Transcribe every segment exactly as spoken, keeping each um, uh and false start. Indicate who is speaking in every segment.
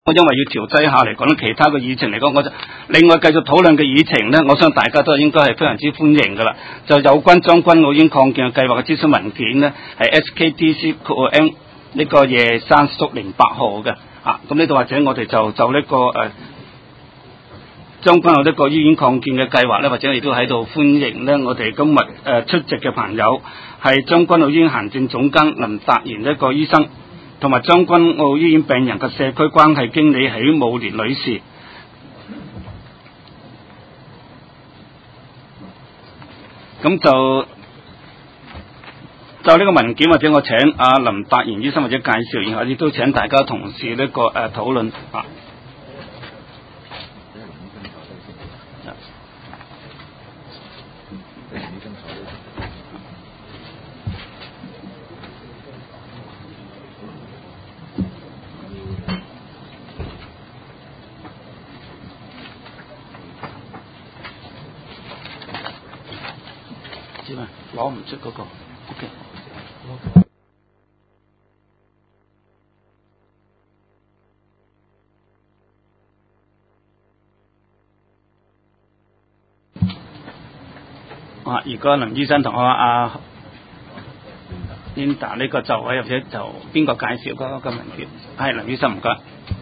Speaker 1: 因為要調劑下嚟講，其他嘅議程嚟講，我就另外繼續討論嘅議程呢，我相信大家都應該係非常之歡迎㗎啦。就有關將軍澳醫院擴建嘅計劃嘅諮詢文件呢，係 S K D C M 呢個夜山宿零八號嘅啊。咁呢度或者我哋就就呢、這個誒將軍澳呢個醫院擴建嘅計劃呢，或者亦都喺度歡迎呢，我哋今日誒、呃、出席嘅朋友係將軍澳醫院行政總監林達賢一個醫生。同埋將軍澳醫院病人嘅社區關係經理許慕蓮女士，咁就就呢個文件或者我請阿林達賢醫生或者介紹，然後亦都請大家同事呢、這個誒、呃、討論啊。攞唔出嗰個 ，OK。啊，如果林醫生同我阿 Linda 呢個就位，或者就邊個介紹嗰個文件？係林醫生，唔該。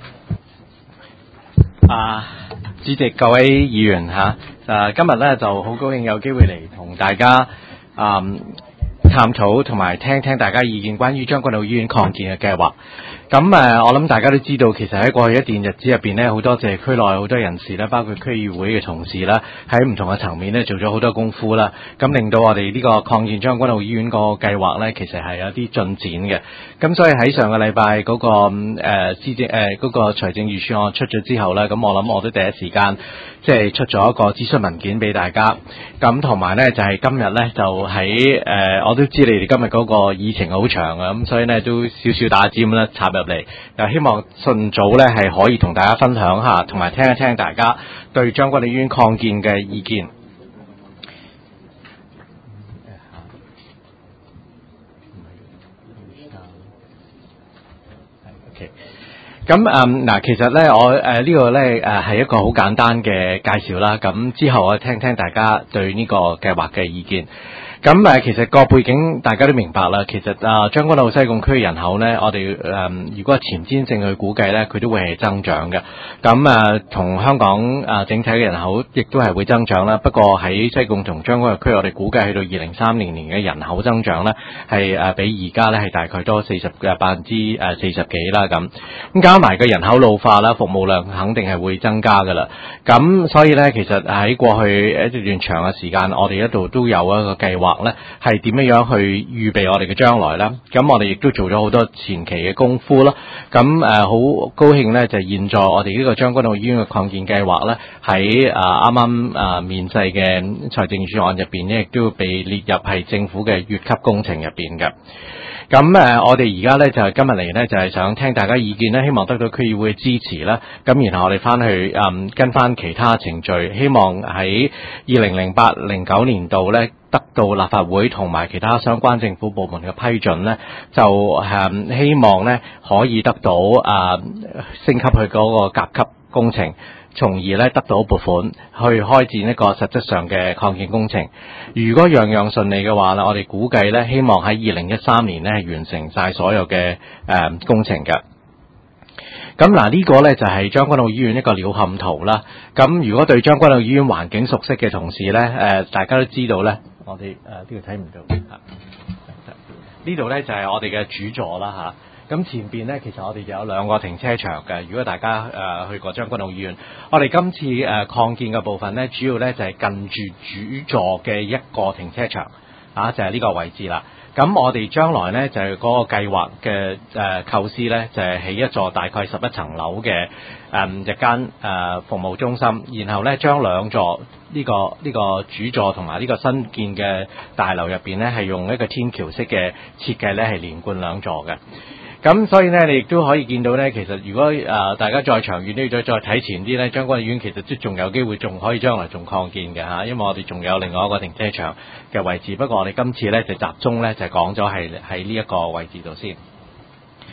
Speaker 2: 啊，主席各位議員嚇，誒、啊、今日咧就好高興有機會嚟同大家。嗯，探討同埋聽聽大家意見，關於將軍澳醫院擴建嘅計劃。咁誒，我諗大家都知道，其實喺過去一段日子入邊呢，好多謝區內好多人士啦，包括區議會嘅同事啦，喺唔同嘅層面呢做咗好多功夫啦。咁令到我哋呢個擴建將軍澳醫院個計劃呢，其實係有啲進展嘅。咁所以喺上個禮拜嗰個誒施政誒嗰個財政預算案出咗之後呢，咁我諗我都第一時間即係出咗一個諮詢文件俾大家。咁同埋呢，就係、是、今日呢，就喺誒、呃，我都知你哋今日嗰個議程好長啊，咁所以呢，都少少打尖啦插入嚟，就希望盡早呢係可以同大家分享下，同埋聽一聽大家對將軍澳醫院擴建嘅意見。OK，咁誒嗱，其實呢，我誒、呃這個、呢個咧誒係一個好簡單嘅介紹啦。咁之後我聽聽大家對呢個計劃嘅意見。咁誒，其實個背景大家都明白啦。其實啊，將軍澳西貢區人口呢，我哋誒、呃、如果前瞻性去估計呢，佢都會係增長嘅。咁誒，同、呃、香港誒、呃、整體嘅人口亦都係會增長啦。不過喺西貢同將軍澳區，我哋估計去到二零三零年嘅人口增長呢，係誒、呃、比而家呢係大概多四十嘅百分之誒四十幾啦。咁咁加埋個人口老化啦，服務量肯定係會增加噶啦。咁所以呢，其實喺過去一段長嘅時間，我哋一度都有一個計劃。咧係點樣樣去預備我哋嘅將來啦？咁我哋亦都做咗好多前期嘅功夫啦。咁誒好高興呢，就係現在我哋呢個將軍澳醫院嘅擴建計劃呢，喺誒啱啱誒面世嘅財政預算案入邊呢，亦都被列入係政府嘅乙級工程入邊嘅。咁誒，我哋而家咧就係今日嚟咧，就係想聽大家意見咧，希望得到區議會嘅支持啦。咁然後我哋翻去誒跟翻其他程序，希望喺二零零八零九年度咧得到立法會同埋其他相關政府部門嘅批准咧，就誒希望咧可以得到誒升級去嗰個甲級工程。從而咧得到撥款去開展一個實質上嘅擴建工程。如果樣樣順利嘅話咧，我哋估計咧希望喺二零一三年咧係完成晒所有嘅誒、呃、工程嘅。咁嗱呢個咧就係將軍澳醫院一個鳥瞰圖啦。咁如果對將軍澳醫院環境熟悉嘅同事咧，誒、呃、大家都知道咧，我哋誒呢度睇唔到嚇。呢度咧就係、是、我哋嘅主座啦嚇。咁前邊呢，其實我哋就有兩個停車場嘅。如果大家誒、呃、去過將軍澳醫院，我哋今次誒、呃、擴建嘅部分呢，主要呢就係、是、近住主座嘅一個停車場，啊，就係、是、呢個位置啦。咁我哋將來呢，就係、是、嗰個計劃嘅誒構思呢，就係、是、起一座大概十一層樓嘅誒、呃、日間誒、呃、服務中心，然後呢，將兩座呢、這個呢、這個主座同埋呢個新建嘅大樓入邊呢，係用一個天橋式嘅設計呢，係連貫兩座嘅。咁所以呢，你亦都可以見到呢，其實如果誒、呃、大家再長遠啲，再再睇前啲呢，將軍澳醫院其實都仲有機會，仲可以將來仲擴建嘅嚇，因為我哋仲有另外一個停車場嘅位置。不過我哋今次呢，就集中呢，就講咗係喺呢一個位置度先。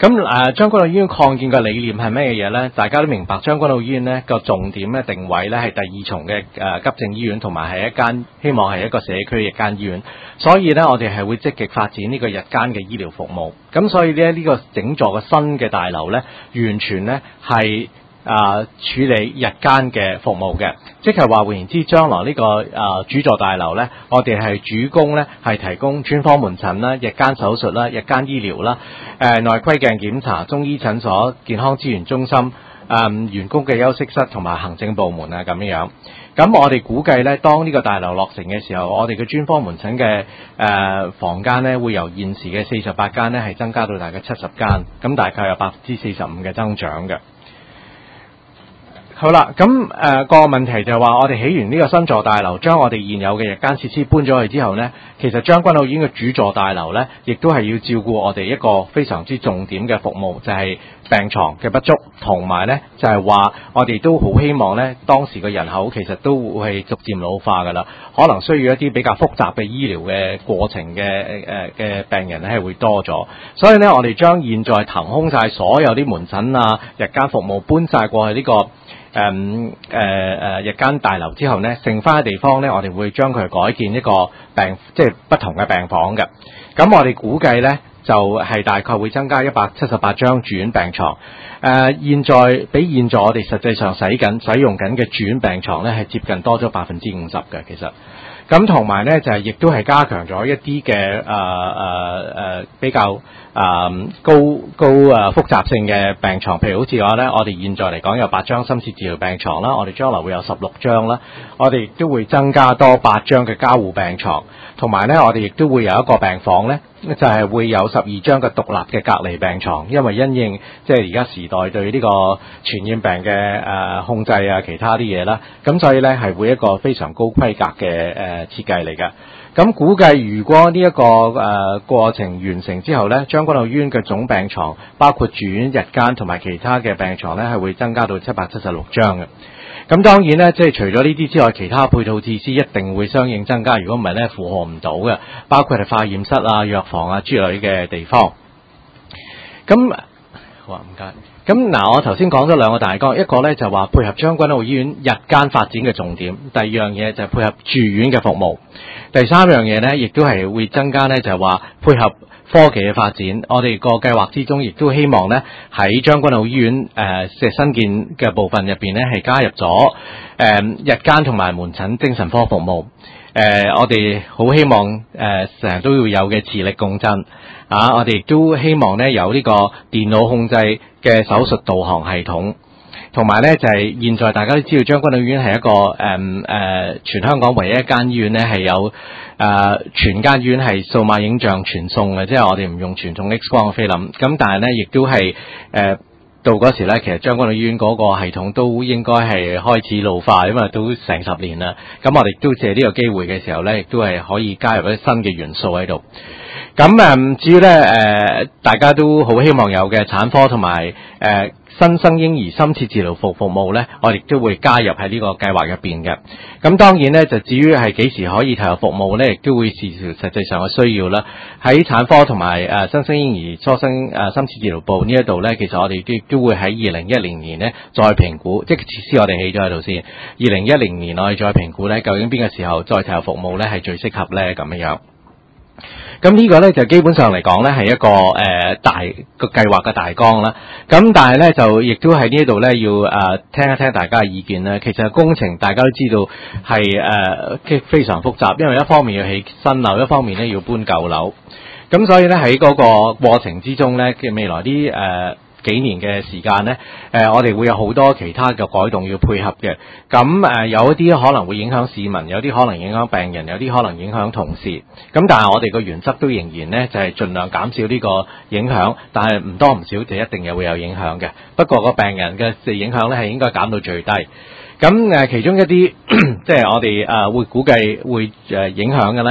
Speaker 2: 咁誒將軍澳醫院擴建嘅理念係咩嘢咧？大家都明白將軍澳醫院咧個重點咧定位咧係第二重嘅誒急症醫院，同埋係一間希望係一個社區嘅日間醫院。所以咧，我哋係會積極發展呢個日間嘅醫療服務。咁所以咧，呢個整座嘅新嘅大樓咧，完全咧係啊處理日間嘅服務嘅，即係話換言之，將來呢個啊主座大樓咧，我哋係主攻咧係提供專科門診啦、日間手術啦、日間醫療啦、誒內窺鏡檢查、中醫診所、健康資源中心、誒員工嘅休息室同埋行政部門啊咁樣。咁我哋估計咧，當呢個大樓落成嘅時候，我哋嘅專科門診嘅誒房間咧，會由現時嘅四十八間咧，係增加到大概七十間，咁大概有百分之四十五嘅增長嘅。好啦，咁誒個問題就係話，我哋起完呢個新座大樓，將我哋現有嘅日間設施搬咗去之後呢，其實將軍澳醫院嘅主座大樓呢，亦都係要照顧我哋一個非常之重點嘅服務，就係病床嘅不足，同埋呢就係話我哋都好希望呢，當時嘅人口其實都會係逐漸老化㗎啦，可能需要一啲比較複雜嘅醫療嘅過程嘅誒嘅病人咧係會多咗，所以呢，我哋將現在騰空晒所有啲門診啊、日間服務搬晒過去呢個誒誒誒日間大樓之後呢，剩翻嘅地方呢，我哋會將佢改建一個病，即係不同嘅病房嘅。咁我哋估計呢，就係、是、大概會增加一百七十八張住院病床。誒、呃，現在比現在我哋實際上使緊使用緊嘅住院病床呢，係接近多咗百分之五十嘅，其實。咁同埋呢，就係、是、亦都係加強咗一啲嘅誒誒誒比較誒、呃、高高誒、呃、複雜性嘅病床，譬如好似話呢，我哋現在嚟講有八張深切治療病床啦，我哋將來會有十六張啦，我哋亦都會增加多八張嘅加護病床，同埋呢，我哋亦都會有一個病房呢，就係、是、會有十二張嘅獨立嘅隔離病床，因為因應即係而家時代對呢個傳染病嘅誒、呃、控制啊，其他啲嘢啦，咁所以呢，係會一個非常高規格嘅誒。呃設計嚟㗎，咁估計如果呢、這、一個誒、呃、過程完成之後呢，將軍澳醫院嘅總病床，包括住院、日間同埋其他嘅病床呢，係會增加到七百七十六張嘅。咁當然呢，即係除咗呢啲之外，其他配套設施一定會相應增加。如果唔係呢，負荷唔到嘅，包括係化驗室啊、藥房啊之類嘅地方。咁好啊，唔該。咁嗱，我頭先講咗兩個大綱，一個咧就話配合將軍澳醫院日間發展嘅重點，第二樣嘢就係配合住院嘅服務，第三樣嘢咧亦都係會增加咧就係話配合科技嘅發展。我哋個計劃之中亦都希望咧喺將軍澳醫院誒即係新建嘅部分入邊咧係加入咗誒、呃、日間同埋門診精神科服務。誒、呃，我哋好希望誒成日都要有嘅磁力共振啊！我哋亦都希望咧有呢個電腦控制嘅手術導航系統，同埋咧就係、是、現在大家都知道將軍澳醫院係一個誒誒、嗯呃、全香港唯一一間醫院咧係有誒、呃、全間醫院係數碼影像傳送嘅，即係我哋唔用傳統 X 光嘅菲林。咁但係咧亦都係誒。呃到嗰時咧，其實將軍澳醫院嗰個系統都應該係開始老化，因為都成十年啦。咁我哋都借呢個機會嘅時候咧，亦都係可以加入一啲新嘅元素喺度。咁誒，至於咧誒，大家都好希望有嘅產科同埋誒新生嬰兒深切治療服服務咧，我哋都會加入喺呢個計劃入邊嘅。咁當然咧，就至於係幾時可以投入服務咧，亦都會視乎實際上嘅需要啦。喺產科同埋誒新生嬰兒初生誒深切治療部呢一度咧，其實我哋都都會喺二零一零年咧再評估，即係設施我哋起咗喺度先。二零一零年我哋再評估咧，究竟邊個時候再投入服務咧係最適合咧咁樣樣。咁呢個咧就基本上嚟講咧係一個誒、呃、大個計劃嘅大綱啦。咁但係咧就亦都喺呢度咧要誒、呃、聽一聽大家嘅意見啦。其實工程大家都知道係誒、呃、非常複雜，因為一方面要起新樓，一方面咧要搬舊樓。咁所以咧喺嗰個過程之中咧嘅未來啲誒、呃幾年嘅時間呢，誒、呃，我哋會有好多其他嘅改動要配合嘅。咁誒、呃，有一啲可能會影響市民，有啲可能影響病人，有啲可能影響同事。咁但係我哋個原則都仍然呢，就係、是、盡量減少呢個影響。但係唔多唔少就一定又會有影響嘅。不過個病人嘅影響呢，係應該減到最低。咁誒、呃，其中一啲即係我哋誒、呃、會估計會誒影響嘅呢，就係、是。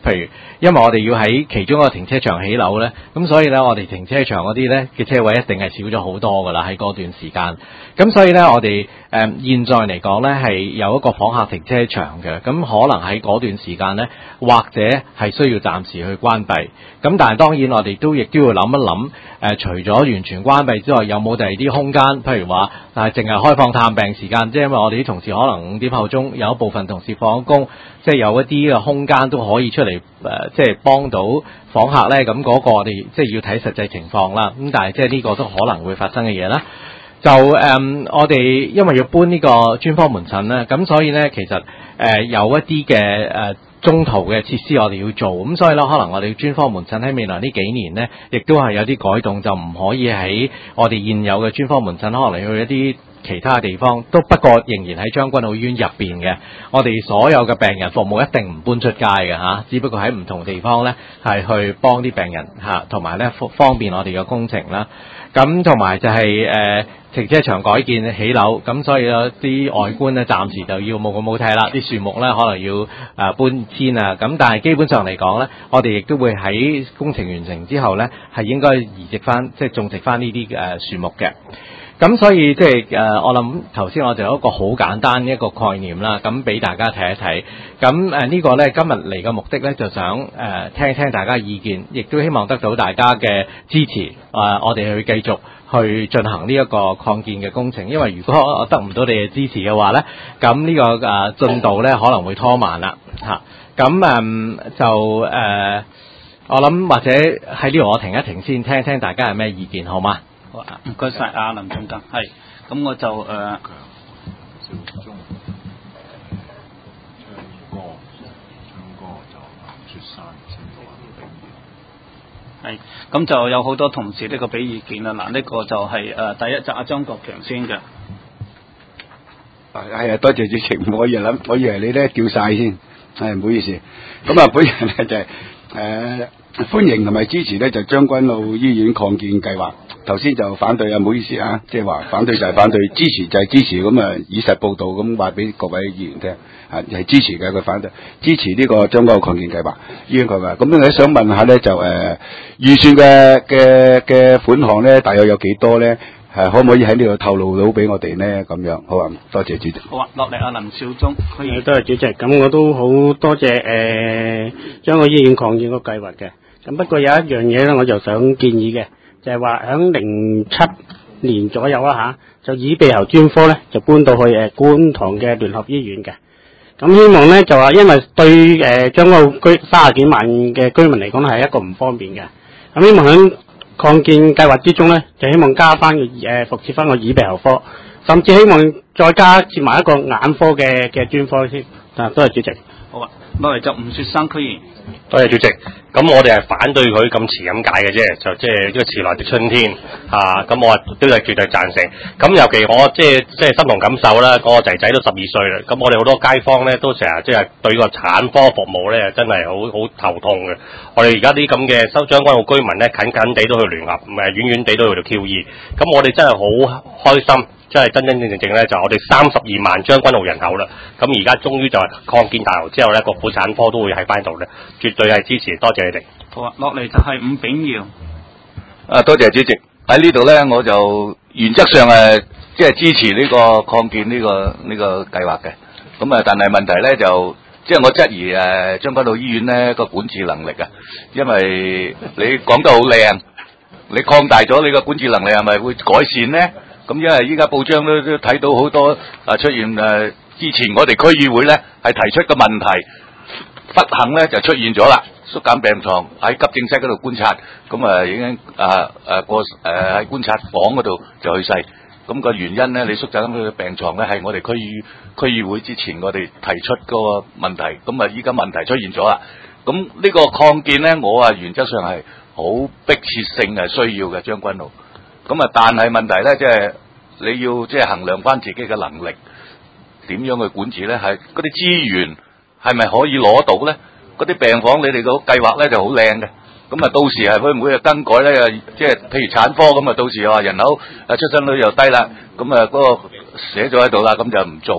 Speaker 2: 譬如因為我哋要喺其中一個停車場起樓咧，咁所以咧我哋停車場嗰啲咧嘅車位一定係少咗好多噶啦，喺嗰段時間。咁所以咧我哋誒、呃、現在嚟講咧係有一個訪客停車場嘅，咁可能喺嗰段時間咧，或者係需要暫時去關閉。咁但係當然我哋都亦都要諗一諗，誒、呃、除咗完全關閉之外，有冇第二啲空間？譬如話，但係淨係開放探病時間，即係因為我哋啲同事可能五點後鐘有一部分同事放工，即係有一啲嘅空間都可以出嚟誒、呃，即係幫到訪客咧。咁嗰個我哋即係要睇實際情況啦。咁但係即係呢個都可能會發生嘅嘢啦。就誒、嗯，我哋因為要搬呢個專科門診咧，咁所以咧其實誒、呃、有一啲嘅誒中途嘅設施我哋要做，咁所以咧可能我哋專科門診喺未來呢幾年咧，亦都係有啲改動，就唔可以喺我哋現有嘅專科門診，可能去一啲其他地方，都不過仍然喺將軍澳醫院入邊嘅。我哋所有嘅病人服務一定唔搬出街嘅嚇，只不過喺唔同地方咧係去幫啲病人嚇，同埋咧方便我哋嘅工程啦。咁同埋就係、是、誒、呃、停車場改建起樓，咁所以有啲外觀咧暫時就要冇咁好睇啦，啲樹木咧可能要誒、呃、搬遷啊，咁但係基本上嚟講咧，我哋亦都會喺工程完成之後咧，係應該移植翻即係種植翻呢啲誒樹木嘅。咁所以即係誒，我諗頭先我就有一個好簡單一個概念啦，咁俾大家睇一睇。咁誒呢個咧今日嚟嘅目的咧，就想誒、呃、聽一聽大家意見，亦都希望得到大家嘅支持。誒、呃，我哋去繼續去進行呢一個擴建嘅工程。因為如果我得唔到你嘅支持嘅話咧，咁呢、這個誒進、呃、度咧可能會拖慢啦嚇。咁、啊、誒、嗯、就誒、呃，我諗或者喺呢度我停一停先，聽一聽大家有咩意見，好嗎？
Speaker 1: 好啊，唔該晒啊林總監，係，咁我就誒。呃係，咁就有好多同事呢個俾意見啦。嗱，呢個就係、是、誒、呃、第一就阿張國強先嘅。
Speaker 3: 係啊，多謝主席，我以為諗，我以為你咧叫晒先，係唔好意思。咁啊，本人咧就係、是、誒、呃、歡迎同埋支持咧，就將軍澳醫院擴建計劃。頭先就反對啊，唔好意思啊，即係話反對就係反對，支持就係支持，咁啊以實報道咁話俾各位議員聽，啊係支持嘅，佢反對支持呢個將軍澳擴建計劃，醫院計劃。咁咧想問下咧，就誒、呃、預算嘅嘅嘅款項咧，大約有幾多咧？係可唔可以喺呢度透露到俾我哋咧？咁樣好啊，多謝主席。
Speaker 1: 好啊，落嚟阿林少忠，可以
Speaker 4: 多謝主席。咁我都好多謝誒將個醫院擴建個計劃嘅。咁不過有一樣嘢咧，我就想建議嘅。就係話喺零七年左右啦嚇，就耳鼻喉專科咧就搬到去誒觀塘嘅聯合醫院嘅。咁希望咧就話，因為對誒將軍澳居三十幾萬嘅居民嚟講係一個唔方便嘅。咁希望喺擴建計劃之中咧，就希望加翻個誒復設翻個耳鼻喉科，甚至希望再加設埋一個眼科嘅嘅專科先。啊，多謝主席。
Speaker 1: 好啊，落嚟就吳雪生區議員。
Speaker 5: 多謝主席。咁我哋係反對佢咁遲咁解嘅啫，就即係呢個遲來的春天啊！咁我都係絕對贊成。咁尤其我即係即係心同感受啦，我個仔仔都十二歲啦。咁我哋好多街坊咧都成日即係對個產科服務咧真係好好頭痛嘅。我哋而家啲咁嘅收將軍澳居民咧，近近地都去聯合，唔係遠遠地都去到 Q E。咁我哋真係好開心。真係真真正正正咧，就我哋三十二萬將軍澳人口啦。咁而家終於就係擴建大樓之後咧，個婦產科都會喺翻度咧，絕對係支持，多謝你哋。
Speaker 1: 好啊，落嚟就係伍炳耀。
Speaker 6: 啊，多謝主席。喺呢度咧，我就原則上誒，即係支持呢個擴建呢個呢個計劃嘅。咁啊，但係問題咧就，即係我質疑誒將軍澳醫院咧個管治能力啊，因為你講得好靚，你擴大咗你個管治能力係咪會改善咧？咁因為依家報章都都睇到好多啊出現誒、呃，之前我哋區議會咧係提出嘅問題，不幸咧就出現咗啦，縮減病床喺急症室嗰度觀察，咁啊已經啊啊過誒喺觀察房嗰度就去世，咁個原因咧你縮減佢嘅病床咧係我哋區議區議會之前我哋提出嗰個問題，咁啊依家問題出現咗啦，咁呢個擴建咧我啊原則上係好迫切性係需要嘅將軍澳。咁啊，但係問題咧，即係你要即係衡量翻自己嘅能力，點樣去管治咧？係嗰啲資源係咪可以攞到咧？嗰啲病房你哋個計劃咧就好靚嘅，咁啊到時係會唔會更改咧？即係譬如產科咁啊，到時又話人口啊出生率又低啦，咁啊嗰個寫咗喺度啦，咁就唔做，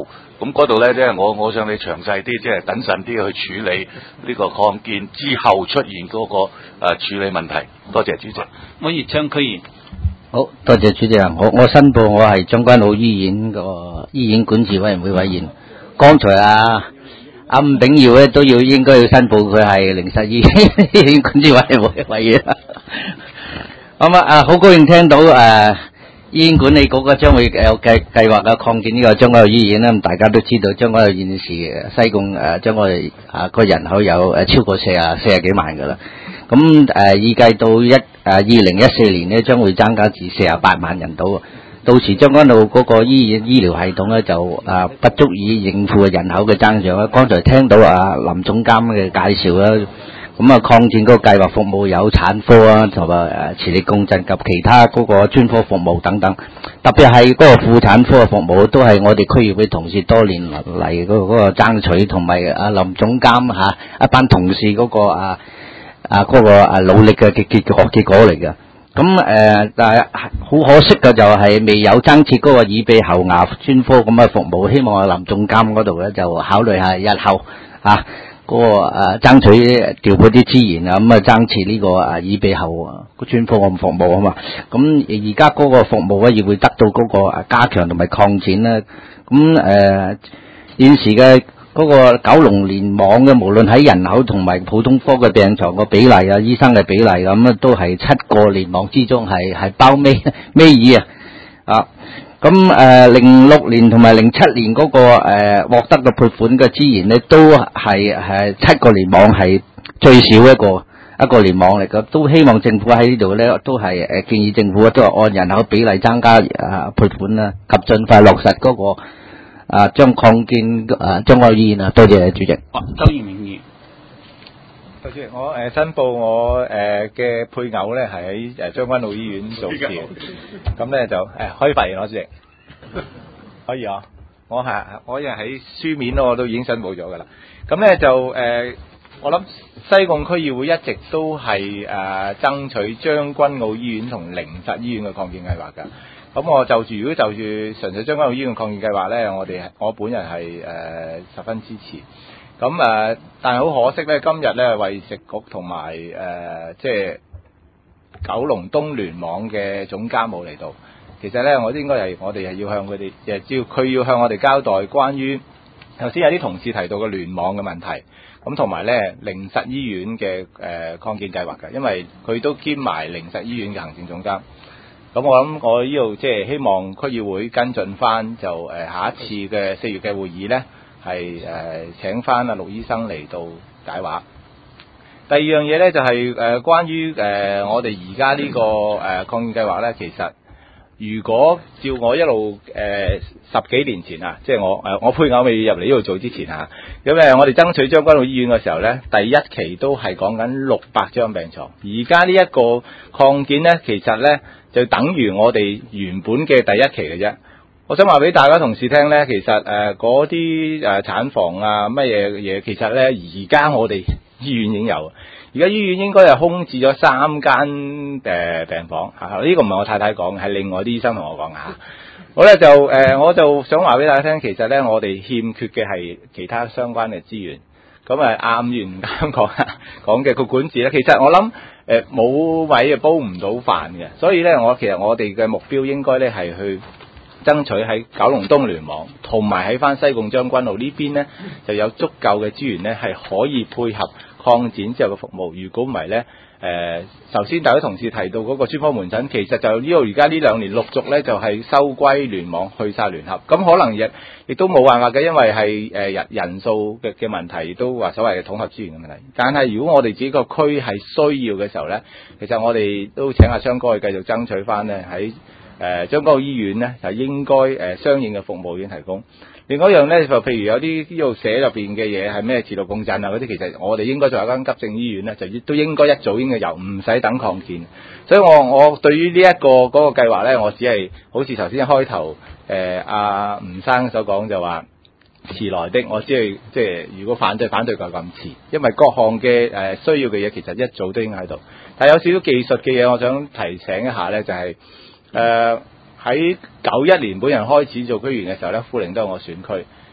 Speaker 6: 咁嗰度咧，即係我我想你詳細啲，即係謹慎啲去處理呢個擴建之後出現嗰、那個誒、呃、處理問題。多謝主席。
Speaker 1: 我葉昌區議員。
Speaker 7: 好多謝主席啊！我我申報我係將軍澳醫院個醫院管治委員會委員。剛才啊阿伍炳耀咧都要應該要申報佢係靈實醫院管治委員會委員。咁啊啊好高興聽到誒、啊、醫院管理局嘅將會有計計劃啊擴建呢個將軍澳醫院咧。咁大家都知道將軍澳現時西貢誒將我哋啊個人口有誒超過四啊四十幾萬噶啦。咁誒預計到一誒二零一四年咧，將會增加至四十八萬人度。到時將軍澳嗰個醫院醫療系統咧就啊不足以應付人口嘅增長啦。剛才聽到啊林總監嘅介紹啦，咁啊擴建嗰個計劃服務有產科啊，同埋誒磁力共振及其他嗰個專科服務等等。特別係嗰個婦產科嘅服務，都係我哋區議會同事多年嚟嗰嗰個爭取，同埋啊林總監嚇、啊、一班同事嗰、嗰個啊。啊，嗰、那個啊努力嘅結結果結果嚟嘅，咁誒、呃，但係好可惜嘅就係未有增設嗰個耳鼻喉牙專科咁嘅服務，希望林總監嗰度咧就考慮下日後啊嗰、那個誒、啊、爭取調配啲資源啊，咁啊增設呢個啊耳鼻喉啊個專科咁服務啊嘛，咁而家嗰個服務咧亦會得到嗰個啊加強同埋擴展啦，咁誒、呃、現時嘅。嗰個九龍聯網嘅，無論喺人口同埋普通科嘅病床個比例啊，醫生嘅比例咁啊，都係七個聯網之中係係包尾尾二啊！啊，咁誒零六年同埋零七年嗰、那個誒、呃、獲得嘅撥款嘅資源咧，都係係七個聯網係最少一個一個聯網嚟嘅，都希望政府喺呢度咧，都係誒建議政府都係按人口比例增加啊撥款啦，及盡快落實嗰、那個。啊，將擴建啊將軍澳醫院啊，多謝主席。
Speaker 1: 周賢明議員，
Speaker 8: 主席，我誒、呃、申報我誒嘅、呃、配偶咧係喺誒將軍澳醫院做事，咁咧就誒、呃、可以發言咯，主席。可以啊，我係我亦喺書面我都已經申報咗噶啦。咁咧就誒、呃，我諗西貢區議會一直都係誒、呃、爭取將軍澳醫院同靈實醫院嘅擴建計劃㗎。咁我就住如果就住純粹將軍澳醫院擴建計劃咧，我哋我本人係誒、呃、十分支持。咁誒、呃，但係好可惜咧，今日咧衛食局同埋誒即係九龍東聯網嘅總監冇嚟到。其實咧，我應該係我哋係要向佢哋誒，只要佢要向我哋交代關於頭先有啲同事提到嘅聯網嘅問題，咁同埋咧靈實醫院嘅誒擴建計劃嘅，因為佢都兼埋靈實醫院嘅行政總監。咁我諗我呢度即係希望區議會跟進翻，就誒下一次嘅四月嘅會議咧，係誒請翻阿陸醫生嚟到解話。第二樣嘢咧就係誒關於誒我哋而家呢個誒擴建計劃咧，其實如果照我一路誒十幾年前啊，即係我誒我配偶未入嚟呢度做之前啊，咁誒我哋爭取將軍澳醫院嘅時候咧，第一期都係講緊六百張病床，而家呢一個擴建咧，其實咧。就等於我哋原本嘅第一期嘅啫。我想話俾大家同事聽咧，其實誒嗰啲誒產房啊乜嘢嘢，其實咧而家我哋醫院已經有。而家醫院應該係空置咗三間誒病房嚇，呢、這個唔係我太太講，係另外啲醫生同我講嚇。好咧就誒、呃，我就想話俾大家聽，其實咧我哋欠缺嘅係其他相關嘅資源。咁誒啱完啱講講嘅個管治咧，其實我諗。誒冇、呃、位啊煲唔到飯嘅，所以咧我其實我哋嘅目標應該咧係去爭取喺九龍東聯網同埋喺翻西貢將軍澳呢邊咧就有足夠嘅資源咧係可以配合擴展之後嘅服務。如果唔係咧誒，頭先大家同事提到嗰個專科門診，其實就呢度而家呢兩年陸續咧就係、是、收歸聯網去晒聯合，咁可能亦亦都冇辦法嘅，因為係誒人人數嘅嘅問題，亦都話所謂嘅統合資源嘅問題。但係如果我哋自己個區係需要嘅時候咧，其實我哋都請阿昌哥去繼續爭取翻咧喺誒將軍澳醫院咧就應該誒、呃、相應嘅服務已經提供。另外一樣咧就譬如有啲呢度寫入邊嘅嘢係咩磁力共振啊嗰啲，其實我哋應該做一間急症醫院咧，就都應該一早應該有，唔使等擴建。所以我我對於呢一個嗰、那個計劃咧，我只係好似頭先一開頭誒阿吳生所講就話遲來的，我只係即係如果反對反對就咁遲，因為各項嘅誒、呃、需要嘅嘢其實一早都已經喺度。但係有少少技術嘅嘢，我想提醒一下咧，就係、是、誒。呃喺九一年本人開始做區議員嘅時候咧，富寧都係我選區。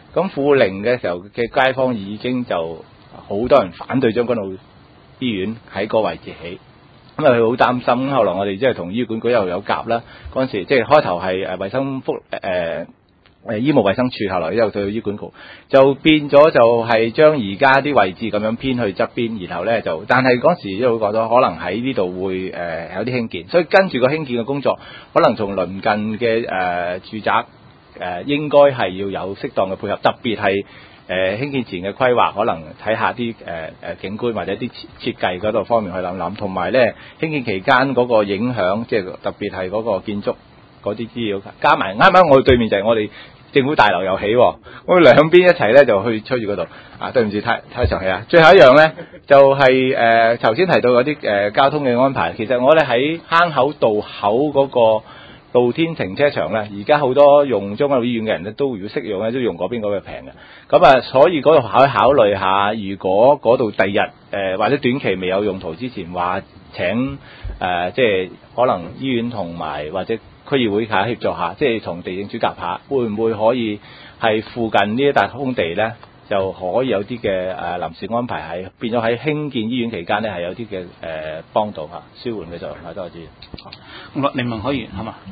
Speaker 8: 咁富寧嘅時候嘅街坊已經就好多人反對將軍澳醫院喺個位置起，咁啊佢好擔心。後來我哋即係同醫管局又有夾啦，嗰陣時即係開頭係誒衞生福誒。呃誒醫務衛生署，後來又到醫管局，就變咗就係將而家啲位置咁樣偏去側邊，然後咧就，但係嗰時都會覺得可能喺呢度會誒、呃、有啲興建，所以跟住個興建嘅工作，可能從鄰近嘅誒、呃、住宅誒、呃、應該係要有適當嘅配合，特別係誒興建前嘅規劃，可能睇下啲誒誒景觀或者啲設設計嗰度方面去諗諗，同埋咧興建期間嗰個影響，即係特別係嗰個建築嗰啲資料，加埋啱啱我對面就係我哋政府大樓又起，我哋兩邊一齊咧就去吹住嗰度。啊，對唔住，太太長氣啊！最後一樣咧就係誒頭先提到嗰啲誒交通嘅安排，其實我哋喺坑口道口嗰個露天停車場咧，而家好多用將軍澳醫院嘅人咧都如果識用咧，都用嗰邊嗰個平嘅。咁啊，所以嗰度可以考慮下，如果嗰度第日誒、呃、或者短期未有用途之前，話請誒、呃、即係可能醫院同埋或者區議會下協助下，即係同地政署夾下，會唔會可以係附近呢一笪空地咧，就可以有啲嘅誒臨時安排，係變咗喺興建醫院期間咧，係有啲嘅誒幫到嚇，舒緩嘅就係多謝主席。
Speaker 1: 咁啊，林文海議員係嘛？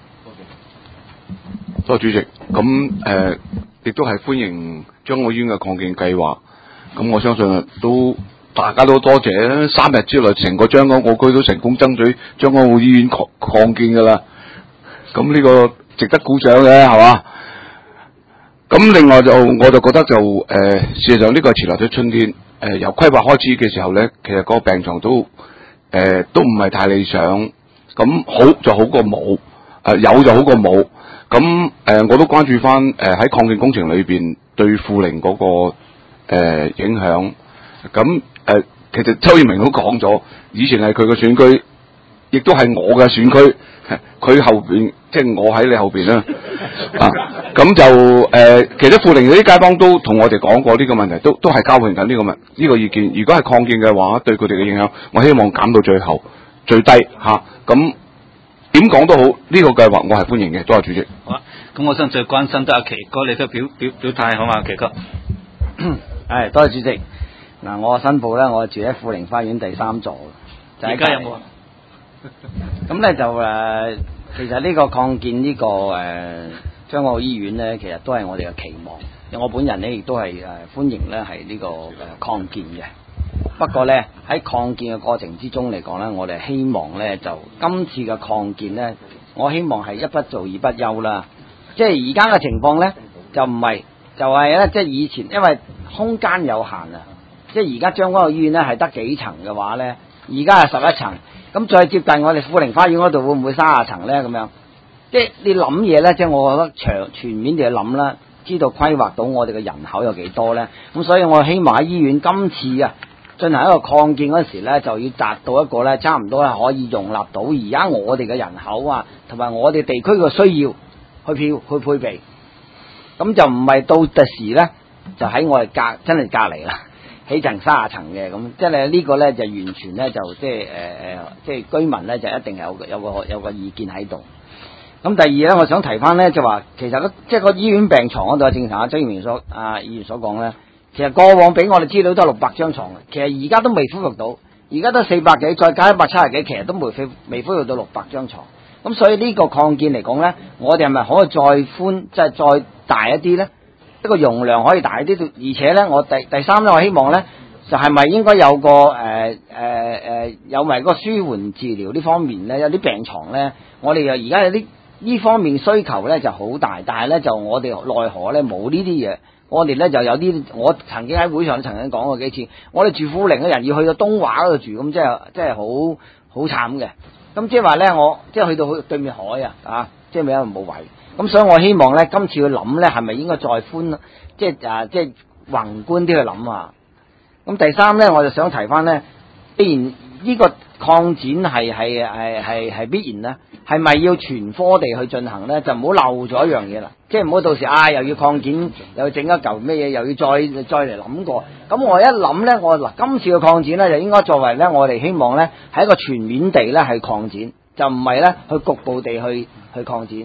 Speaker 9: 多謝主席。咁誒，亦都係歡迎將軍澳醫院嘅擴建計劃。咁我相信啊，都大家都多謝，三日之內成個將軍澳區都成功爭取將軍澳醫院擴擴建㗎啦。咁呢個值得鼓掌嘅係嘛？咁另外就我就覺得就誒、呃，事實上呢個係遲來的春天。誒、呃，由規劃開始嘅時候咧，其實個病床都誒、呃、都唔係太理想。咁好就好過冇，誒、呃、有就好過冇。咁誒、呃，我都關注翻誒喺擴建工程裏邊對富寧嗰、那個誒、呃、影響。咁誒、呃，其實周耀明都講咗，以前係佢嘅選區，亦都係我嘅選區。佢後邊即係我喺你後邊啦。啊，咁就誒、呃，其實富寧嗰啲街坊都同我哋講過呢個問題，都都係交換緊呢個問呢、這個意見。如果係擴建嘅話，對佢哋嘅影響，我希望減到最後最低嚇。咁點講都好，呢、這個計劃我係歡迎嘅。多謝主席。
Speaker 1: 好啊，咁我想最關心得阿奇哥，你都表表表態好嘛？奇哥，
Speaker 10: 係多謝主席。嗱，我申報咧，我住喺富寧花園第三座。
Speaker 1: 而家有冇？
Speaker 10: 咁咧就誒、呃，其實呢個擴建呢、這個誒將軍澳醫院咧，其實都係我哋嘅期望。我本人咧亦都係誒歡迎咧係呢個誒擴建嘅。不過咧喺擴建嘅過程之中嚟講咧，我哋希望咧就今次嘅擴建咧，我希望係一不做二不休啦。即係而家嘅情況咧，就唔係就係咧，即係以前因為空間有限啊，即係而家將軍澳醫院咧係得幾層嘅話咧，而家係十一層。咁再接近我哋富寧花園嗰度，會唔會三十層咧？咁樣，即係你諗嘢咧，即係我覺得長全面地去諗啦，知道規劃到我哋嘅人口有幾多咧。咁所以我希望喺醫院今次啊進行一個擴建嗰時咧，就要達到一個咧差唔多係可以容納到而家我哋嘅人口啊，同埋我哋地區嘅需要去票去配備。咁就唔係到第時咧，就喺我哋隔真係隔離啦。起層三十層嘅咁，即係呢個咧就完全咧就即係誒誒，即係居民咧就一定有有個有個意見喺度。咁第二咧，我想提翻咧就話，其實即係個醫院病床嗰度，正常阿張議員所啊議員所講咧，其實過往俾我哋資料都係六百張床嘅，其實而家都未恢復到，而家都四百幾，再加一百七十幾，其實都未恢未恢復到六百張床。咁所以呢個擴建嚟講咧，我哋係咪可以再寬，即係再大一啲咧？一個容量可以大啲，而且咧，我第第三咧，我希望咧，就係、是、咪應該有個誒誒誒，有埋個舒緩治療呢方面咧，有啲病床咧，我哋又而家有啲呢方面需求咧就好大，但係咧就我哋奈何咧冇呢啲嘢，我哋咧就有啲，我曾經喺會上曾經講過幾次，我哋住富寧嘅人要去到東華嗰度住，咁即係即係好好慘嘅，咁即係話咧，我即係去到對面海啊，啊，即係咪因為冇位？咁所以我希望咧，今次去諗咧，係咪應該再寬，即係啊，即係宏觀啲去諗啊。咁第三咧，我就想提翻咧，既然呢個擴展係係係係係必然咧，係咪要全科地去進行咧？就唔好漏咗一樣嘢啦，即係唔好到時啊又要擴建，又要整一嚿咩嘢，又要再再嚟諗過。咁我一諗咧，我嗱今次嘅擴展咧，就應該作為咧，我哋希望咧係一個全面地咧係擴展，就唔係咧去局部地去去擴展。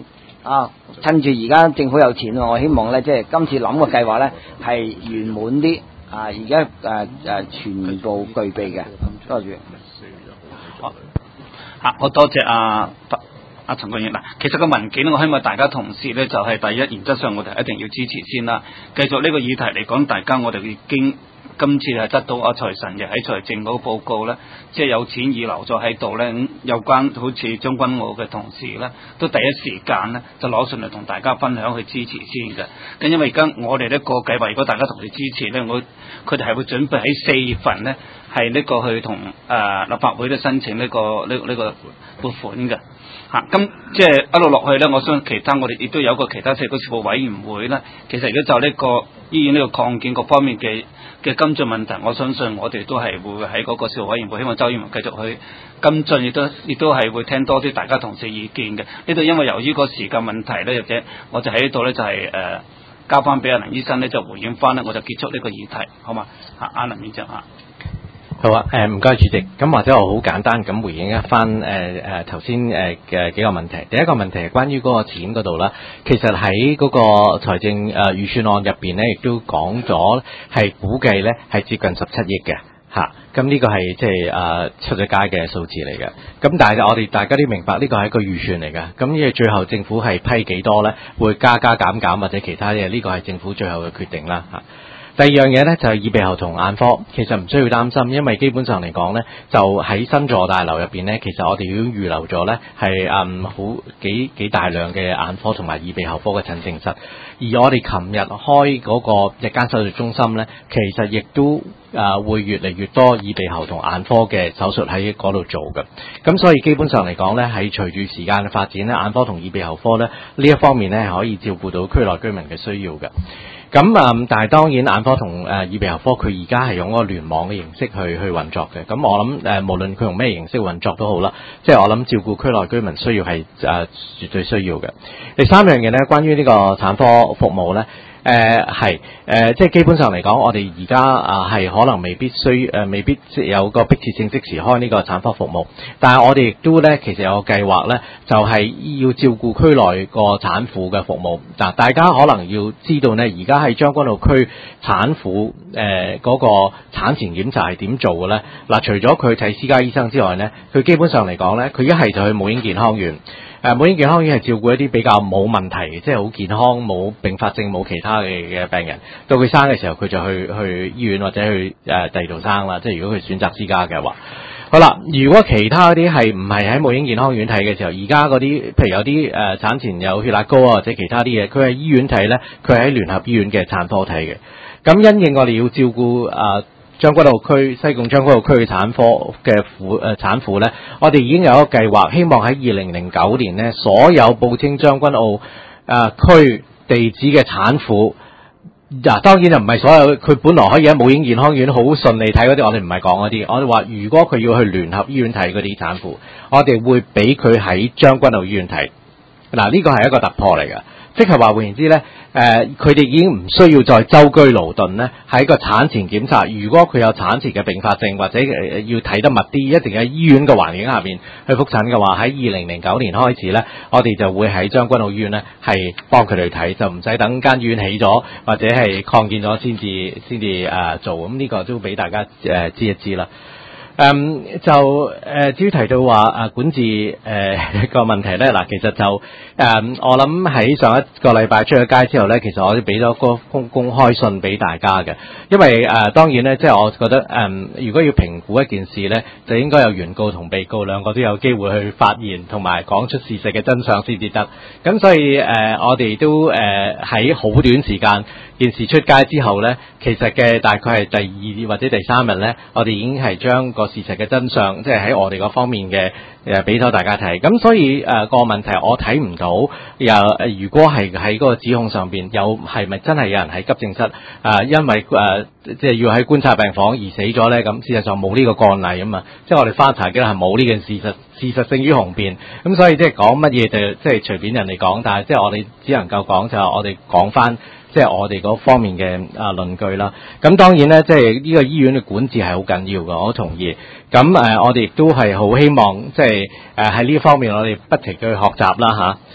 Speaker 10: 啊，趁住而家政府有錢喎，我希望咧即係今次諗嘅計劃咧係圓滿啲啊！而家誒誒全部具備嘅，多謝。
Speaker 1: 好，嚇我多謝阿阿陳國遠嗱，其實個文件我希望大家同事咧就係、是、第一原則上我哋一定要支持先啦。繼續呢個議題嚟講，大家我哋已經今次係得到阿財神爺喺財政嗰個報告咧，即係有錢預留咗喺度咧。咁有關好似將軍澳嘅同事咧，都第一時間咧就攞上嚟同大家分享去支持先嘅。咁因為而家我哋呢個計劃，如果大家同事支持咧，我佢哋係會準備喺四月份咧係呢個去同誒、呃、立法會咧申請呢、這個呢呢、這個、這個、撥款嘅。嚇、啊，咁即係一路落去咧，我相信其他我哋亦都有個其他社區事務委員會咧。其實如果就呢個醫院呢個擴建各方面嘅嘅跟進問題，我相信我哋都係會喺嗰個事務委員會，希望周議員繼續去跟進，亦都亦都係會聽多啲大家同事意見嘅。呢度因為由於個時間問題咧，或者我就喺呢度咧就係、是、誒、呃、交翻俾阿林醫生咧就回應翻咧，我就結束呢個議題，好嘛？嚇，阿林院長嚇。
Speaker 2: 好啊，誒唔該主席，咁或者我好簡單咁回應一翻誒誒頭先誒嘅幾個問題。第一個問題係關於嗰個錢嗰度啦，其實喺嗰個財政誒預算案入邊咧，亦都講咗係估計咧係接近十七億嘅嚇，咁呢個係即係誒出咗街嘅數字嚟嘅。咁但係我哋大家都明白呢個係一個預算嚟嘅，咁因為最後政府係批幾多咧，會加加減減或者其他嘢，呢個係政府最後嘅決定啦嚇。第二樣嘢咧就係耳鼻喉同眼科，其實唔需要擔心，因為基本上嚟講咧，就喺新座大樓入邊咧，其實我哋已經預留咗咧係嗯好幾幾大量嘅眼科同埋耳鼻喉科嘅診症室，而我哋琴日開嗰個日間手術中心咧，其實亦都誒會越嚟越多耳鼻喉同眼科嘅手術喺嗰度做嘅，咁所以基本上嚟講咧，喺隨住時間嘅發展咧，眼科同耳鼻喉科咧呢一方面咧係可以照顧到區內居民嘅需要嘅。咁啊、嗯，但係當然眼科同誒、呃、耳鼻喉科佢而家係用嗰個聯網嘅形式去去運作嘅。咁我諗誒、呃，無論佢用咩形式運作都好啦，即係我諗照顧區內居民需要係誒、呃、絕對需要嘅。第三樣嘢咧，關於呢個產科服務咧。誒係誒，即係基本上嚟講，我哋而家啊係可能未必需誒、呃，未必有個迫切性即時開呢個產科服務。但係我哋亦都咧，其實有個計劃咧，就係、是、要照顧區內個產婦嘅服務。嗱，大家可能要知道呢，而家喺將軍澳區產婦誒嗰、呃那個產前檢查係點做嘅咧？嗱，除咗佢睇私家醫生之外咧，佢基本上嚟講咧，佢一係就去母嬰健康院。誒母嬰健康院係照顧一啲比較冇問題，即係好健康、冇併發症、冇其他嘅嘅病人。到佢生嘅時候，佢就去去醫院或者去誒第二度生啦。即係如果佢選擇私家嘅話，好啦。如果其他啲係唔係喺母嬰健康院睇嘅時候，而家嗰啲譬如有啲誒、呃、產前有血壓高啊，或者其他啲嘢，佢喺醫院睇咧，佢係喺聯合醫院嘅產科睇嘅。咁因應我哋要照顧啊。呃將軍澳區、西貢將軍澳區嘅產科嘅婦誒產婦咧，我哋已經有一個計劃，希望喺二零零九年咧，所有報稱將軍澳誒、呃、區地址嘅產婦，嗱、啊、當然就唔係所有，佢本來可以喺母嬰健康院好順利睇嗰啲，我哋唔係講嗰啲，我哋話如果佢要去聯合醫院睇嗰啲產婦，我哋會俾佢喺將軍澳醫院睇。嗱，呢個係一個突破嚟嘅。即係話換言之咧，誒佢哋已經唔需要再舟車勞頓咧，喺個產前檢查。如果佢有產前嘅併發症或者誒、呃、要睇得密啲，一定喺醫院嘅環境下邊去覆診嘅話，喺二零零九年開始咧，我哋就會喺將軍澳醫院咧係幫佢哋睇，就唔使等間醫院起咗或者係擴建咗先至先至誒做。咁、這、呢個都俾大家誒、呃、知一知啦。誒、um, 就誒、呃，至於提到話啊管治誒、呃、個問題咧，嗱，其實就誒、呃，我諗喺上一個禮拜出咗街之後咧，其實我都俾咗個公公開信俾大家嘅，因為誒、呃、當然咧，即係我覺得誒、呃，如果要評估一件事咧，就應該有原告同被告兩個都有機會去發言，同埋講出事實嘅真相先至得。咁所以誒、呃，我哋都誒喺好短時間件事出街之後咧，其實嘅大概係第二或者第三日咧，我哋已經係將個事實嘅真相，即係喺我哋嗰方面嘅誒俾咗大家睇。咁所以誒、呃那個問題，我睇唔到又誒，如果係喺嗰個指控上邊有係咪真係有人喺急症室誒、呃，因為誒、呃、即係要喺觀察病房而死咗咧？咁事實上冇呢個個例啊嘛，即係我哋翻查嘅係冇呢件事實，事實勝於雄辯。咁所以即係講乜嘢就即係隨便人哋講，但係即係我哋只能夠講就係我哋講翻。即係我哋嗰方面嘅啊論據啦，咁當然咧，即係呢個醫院嘅管治係好緊要嘅，我同意。咁誒、呃，我哋亦都係好希望，即係誒喺呢方面我哋不停去學習啦嚇。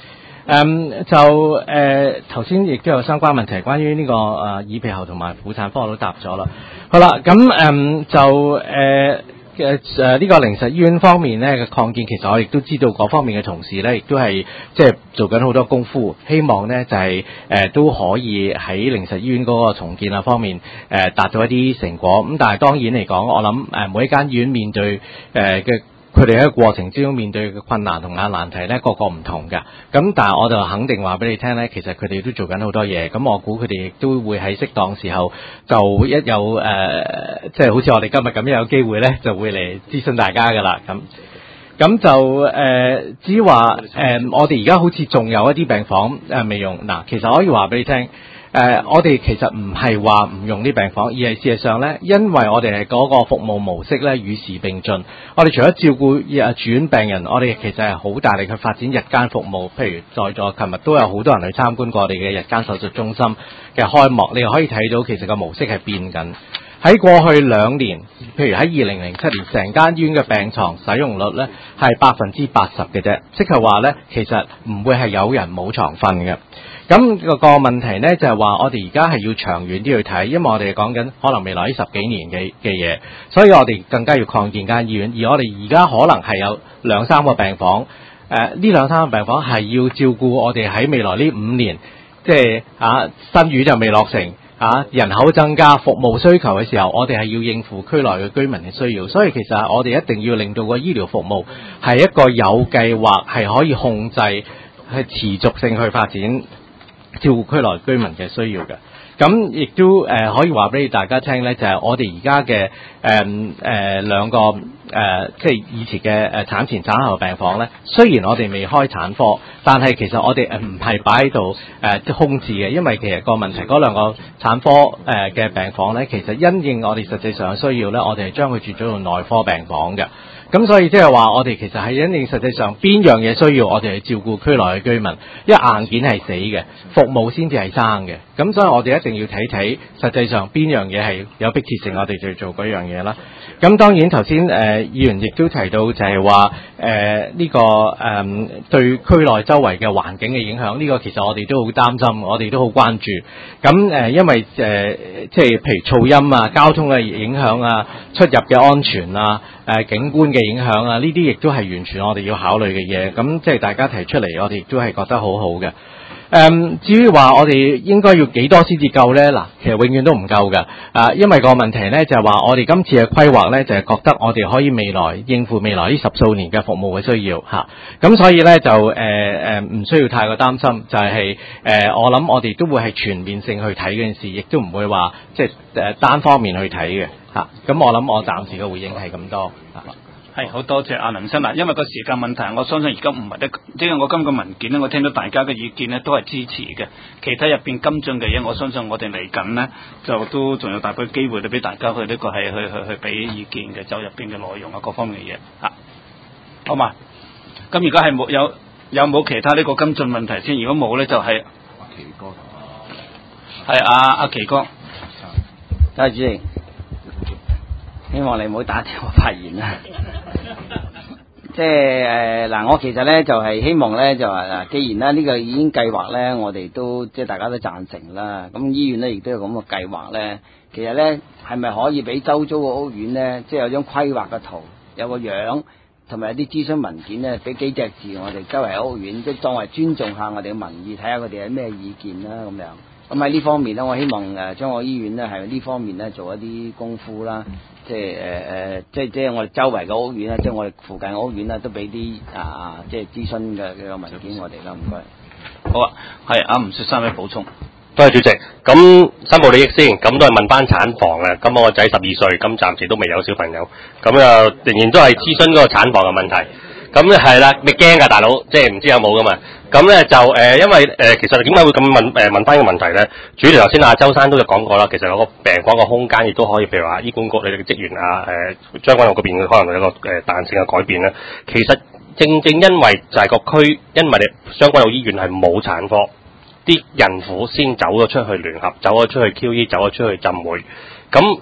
Speaker 2: 誒就誒頭先亦都有相關問題，關於呢、這個誒、呃、耳鼻喉同埋婦產科我都答咗啦。好啦，咁誒、嗯、就誒嘅誒呢個靈實醫院方面咧嘅擴建，其實我亦都知道嗰方面嘅同事咧，亦都係即係做緊好多功夫，希望咧就係、是、誒、呃、都可以喺靈實醫院嗰個重建啊方面誒、呃、達到一啲成果。咁但係當然嚟講，我諗誒每一間醫院面對誒嘅。呃佢哋喺個過程之中面對嘅困難同啊難題咧，個個唔同㗎。咁但係我就肯定話俾你聽咧，其實佢哋都做緊好多嘢。咁我估佢哋亦都會喺適當時候，就一有誒，即、呃、係、就是、好似我哋今日咁樣有機會咧，就會嚟諮詢大家㗎啦。咁咁就誒、呃，至於話誒，我哋而家好似仲有一啲病房誒未用。嗱，其實可以話俾你聽。誒、呃，我哋其實唔係話唔用啲病房，而係事實上咧，因為我哋係嗰個服務模式咧與時並進。我哋除咗照顧啊住院病人，我哋其實係好大力去發展日間服務。譬如在座琴日都有好多人去參觀過我哋嘅日間手術中心嘅開幕，你可以睇到其實個模式係變緊。喺過去兩年，譬如喺二零零七年，成間醫院嘅病床使用率咧係百分之八十嘅啫，即係話咧其實唔會係有人冇床瞓嘅。咁個個問題呢，就係話我哋而家係要長遠啲去睇，因為我哋講緊可能未來呢十幾年嘅嘅嘢，所以我哋更加要擴建間醫院。而我哋而家可能係有兩三個病房，誒、呃、呢兩三個病房係要照顧我哋喺未來呢五年，即係啊新院就未落成，啊人口增加、服務需求嘅時候，我哋係要應付區內嘅居民嘅需要。所以其實我哋一定要令到個醫療服務係一個有計劃，係可以控制、係持續性去發展。照顧區內居民嘅需要嘅，咁亦都誒、呃、可以話俾大家聽咧，就係、是、我哋而家嘅誒誒兩個誒、呃，即係以前嘅誒產前產後病房咧。雖然我哋未開產科，但係其實我哋誒唔係擺喺度誒即係空置嘅，因為其實個問題嗰兩個產科誒嘅病房咧，其實因應我哋實際上嘅需要咧，我哋係將佢轉咗做內科病房嘅。咁所以即係話，我哋其實係因應實際上邊樣嘢需要，我哋去照顧區內嘅居民。因為硬件係死嘅，服務先至係生嘅。咁所以我哋一定要睇睇實際上邊樣嘢係有迫切性，我哋就做嗰樣嘢啦。咁當然頭先誒議員亦都提到就係話誒呢個誒、呃、對區內周圍嘅環境嘅影響，呢、這個其實我哋都好擔心，我哋都好關注。咁誒、呃、因為誒、呃、即係譬如噪音啊、交通嘅影響啊、出入嘅安全啊、誒、呃、景觀嘅影響啊，呢啲亦都係完全我哋要考慮嘅嘢。咁即係大家提出嚟，我哋亦都係覺得好好嘅。誒、嗯，至於話我哋應該要幾多先至夠呢？嗱，其實永遠都唔夠㗎。啊，因為個問題呢，就係、是、話我哋今次嘅規劃呢，就係、是、覺得我哋可以未來應付未來呢十數年嘅服務嘅需要嚇。咁、啊、所以呢，就誒誒唔需要太過擔心，就係、是、誒、呃、我諗我哋都會係全面性去睇嗰件事，亦都唔會話即係誒單方面去睇嘅嚇。咁、啊、我諗我暫時嘅回應係咁多嚇。
Speaker 1: 係好多謝阿林生嗱，因為個時間問題，我相信而家唔係得，即係我今個文件咧，我聽到大家嘅意見咧都係支持嘅。其他入邊跟進嘅嘢，我相信我哋嚟緊呢，就都仲有大把機會咧俾大家去呢個係去去去俾意見嘅，就入邊嘅內容啊各方面嘅嘢嚇，好嘛？咁而家係冇有有冇其他呢個跟進問題先？如果冇咧，就係阿奇哥，係阿阿奇哥，
Speaker 10: 多謝主席。希望你唔好打斷我發言啦。即係誒嗱，我其實咧就係、是、希望咧就話嗱，既然咧呢個已經計劃咧，我哋都即係大家都贊成啦。咁醫院咧亦都有咁嘅計劃咧。其實咧係咪可以俾周遭嘅屋苑咧，即係有張規劃嘅圖，有個樣，同埋有啲諮詢文件咧，俾幾隻字我哋周圍屋苑，即係作為尊重下我哋嘅民意，睇下佢哋有咩意見啦咁樣。咁喺呢方面咧，我希望誒將我醫院咧係呢方面咧做一啲功夫啦。即係誒誒，即係即係我哋周圍嘅屋苑啦，即係我哋附近嘅屋苑啦，都俾啲啊，即係諮詢嘅嘅文件我哋啦，唔該。
Speaker 1: 好啊，係阿吳雪生嘅補充。
Speaker 5: 多謝主席。咁申報利益先，咁都係問翻產房嘅。咁我個仔十二歲，咁暫時都未有小朋友，咁啊仍然都係諮詢嗰個產房嘅問題。咁咧係啦，你驚㗎大佬，即係唔知有冇㗎嘛？咁咧就誒、呃，因為誒、呃，其實點解會咁問誒、呃、問翻個問題咧？主要頭先阿周生都有講過啦，其實嗰個病房個空間亦都可以，譬如話醫管局你哋嘅職員啊，誒將軍澳嗰邊可能有一個誒彈性嘅改變咧。其實正正因為就係個區，因為你將軍澳醫院係冇產科，啲孕婦先走咗出去聯合，走咗出去 Q E， 走咗出去浸會，咁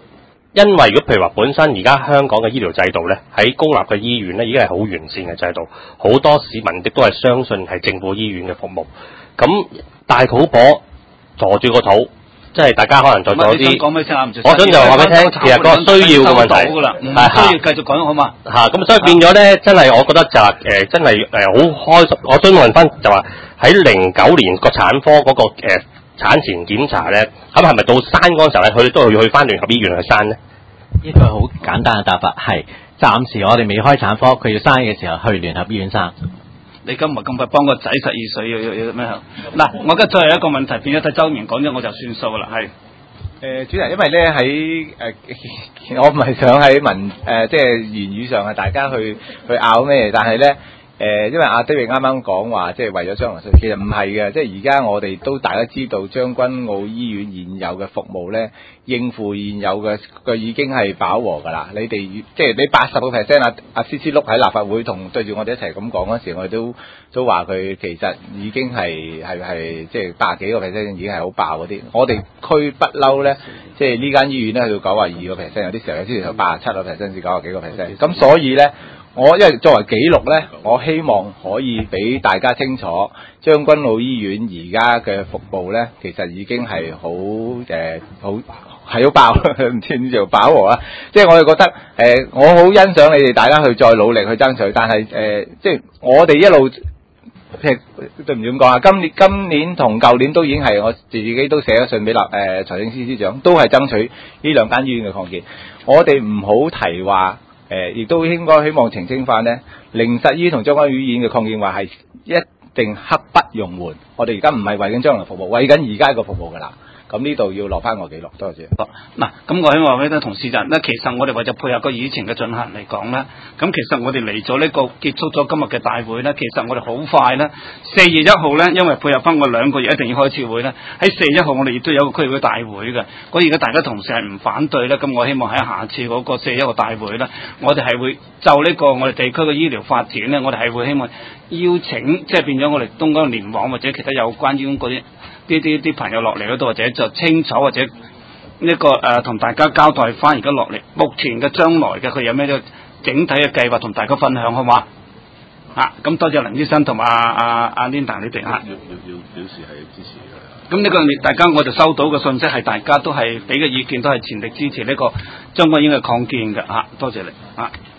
Speaker 5: 因為如果譬如話本身而家香港嘅醫療制度咧，喺公立嘅醫院咧已經係好完善嘅制度，好多市民亦都係相信係政府醫院嘅服務。咁大肚婆坐住個肚，即係大家可能在咗啲，我想就話俾你聽，其實個需要嘅問題係
Speaker 1: 需要繼續講好嘛？
Speaker 5: 嚇，咁所以變咗咧，真係我覺得就係誒，真係誒好開心。我想問翻就話喺零九年個產科嗰個誒產前檢查咧，咁係咪到生嗰陣時候咧，佢哋都要去翻聯合醫院去生咧？
Speaker 2: 呢個好簡單嘅答法係，暫時我哋未開產科，佢要生嘅時候去聯合醫院生。
Speaker 1: 你今日咁快幫個仔十二歲要要要咩？嗱，我嘅最後一個問題變咗睇周明講咗我就算數啦，係。
Speaker 8: 誒主席，因為咧喺誒，我唔係想喺文誒即係言語上係大家去去拗咩，但係咧誒，因為阿 David 啱啱講話，即係為咗將來，其實唔係嘅，即係而家我哋都大家知道將軍澳醫院現有嘅服務咧，應付現有嘅佢已經係飽和㗎啦。你哋即係你八十個 percent 阿阿 C C 碌喺立法會同對住我哋一齊咁講嗰時，我哋都都話佢其實已經係係係即係八十幾個 percent 已經係好爆嗰啲。我哋區不嬲咧，即係呢間醫院咧去到九十二個 percent，有啲時候有啲時候八十七個 percent 至九十幾個 percent。咁所以咧。我因為作為記錄咧，我希望可以俾大家清楚，將軍澳醫院而家嘅服務咧，其實已經係好誒好係好爆，唔知點叫飽和啊！即係我哋覺得誒、呃，我好欣賞你哋大家去再努力去爭取，但係誒、呃，即係我哋一路譬如對唔住咁講啊，今年今年同舊年都已經係我自己都寫咗信俾立誒財政司司長，都係爭取呢兩間醫院嘅擴建。我哋唔好提話。誒，亦都應該希望澄清翻呢，靈實醫同將軍澳醫院嘅擴建話係一定刻不容緩。我哋而家唔係為緊將來服務，為緊而家個服務㗎啦。咁呢度要落翻個記錄，多謝。
Speaker 1: 嗱，咁我希望俾啲同事就咧，其實我哋為咗配合個議程嘅進行嚟講咧，咁其實我哋嚟咗呢個結束咗今日嘅大會咧，其實我哋好快咧，四月一號咧，因為配合翻我兩個月一定要開次會咧，喺四月一號我哋亦都有個區議會大會嘅。咁而家大家同事係唔反對咧，咁我希望喺下次嗰個四月一號大會咧，我哋係會就呢個我哋地區嘅醫療發展咧，我哋係會希望邀請，即係變咗我哋東江聯網或者其他有關於嗰啲。啲啲啲朋友落嚟嗰度，或者就清楚或者呢個誒同大家交代翻而家落嚟目前嘅將來嘅佢有咩整體嘅計劃同大家分享好嘛？啊，咁多謝林醫生同埋阿阿阿 Linda 你哋嚇。要要要表示係支持嘅。咁呢個你大家我哋收到嘅信息係大家都係俾嘅意見都係全力支持呢個將軍醫院嘅擴建嘅嚇，多謝你啊。